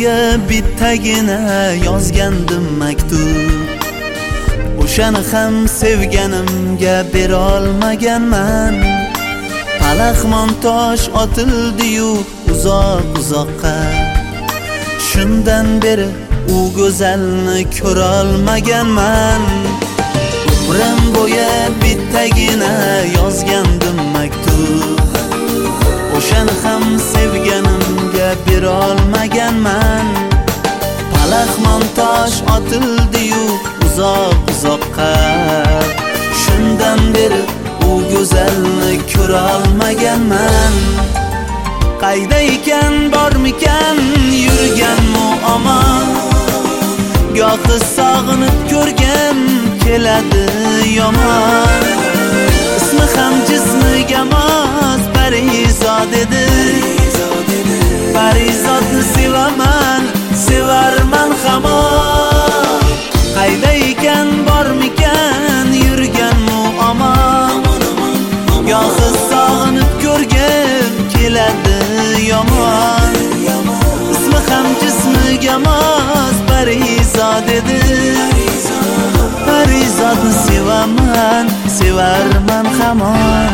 bo'yi bittagina yozgandim maktub. O'shani ham sevganimga bera olmaganman. Palaxmon tosh otildi-yu uzoq-uzoqqa. Shundan beri u go'zalni ko'ra olmaganman. Umrim bo'yi bittagina yozgandim maktub. O'shani ham sevganimga bera olmaganman. Palaxmon tosh otildi-yu uzoq-uzoqqa. Shundan beri u go'zalni ko'ra olmaganman. Qayda ekan, bormikan yurgan muammo? Gohi sog'inib ko'rgam keladi yomon. Ismi ham jismiga mos Parizod edi. Parizodni sevaman, sevarman hamon. Qayda ekan, bormikan yurgan muammo? Gohi sog'inib ko'rgam keladi yomon. Ismi ham jismiga mos Parizod edi. Parizodni sevaman, sevarman hamon.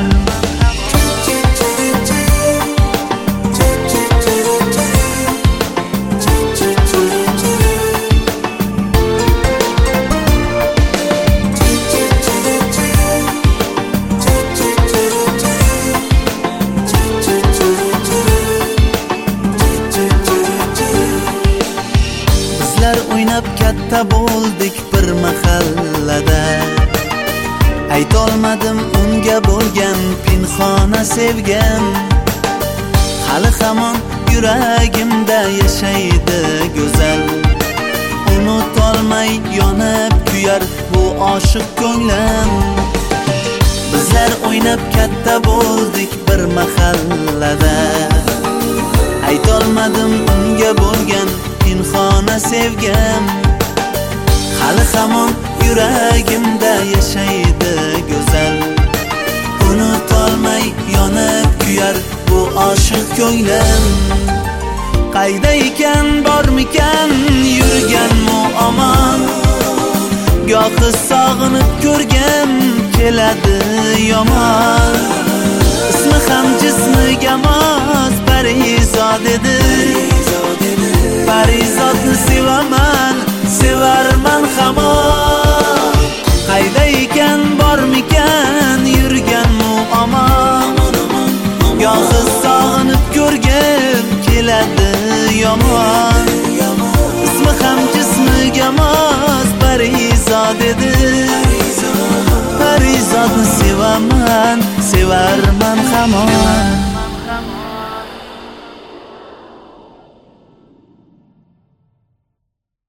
O'ynab katta bo'ldik bir mahallada. Aytolmadim unga bo'lgan pinxona sevgim. Hali hamon yuragimda yashaydi go'zal. Unutolmay yonib kuyar bu oshiq ko'nglim. Bizlar o'ynab katta bo'ldik bir mahallada. Aytolmadim unga bo'lgan pinxona sevgim. Hali hamon yuragimda yashaydi go'zal. Unutolmay yonib kuyar bu oshiq ko'nglim. Qayda ekan, bormikan yurgan muammo? Gohi sog'inib ko'rgam keladi yomon. Ismi ham jismiga mos Parizod edi. Parizodni sevaman, sevarman hamon. Qayda ekan, bormikan yurgan muammo? Gohi sog'inib ko'rgam keladi yomon. Ismi ham jismiga mos Parizod edi. Parizodni sevaman, sevarman hamon.